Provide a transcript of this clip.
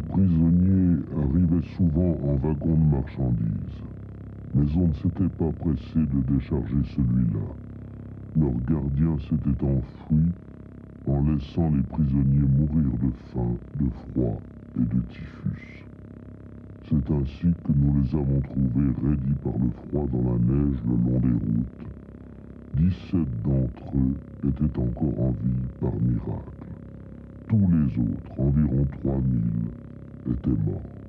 prisonniers arrivaient souvent en wagon de marchandises, mais on ne s'était pas pressé de décharger celui-là. Leur gardien s'était enfui en laissant les prisonniers mourir de faim, de froid et de typhus. C'est ainsi que nous les avons trouvés raidis par le froid dans la neige le long des routes. 17 d'entre eux étaient encore en vie par miracle. Tous les autres, environ 3000, étaient morts.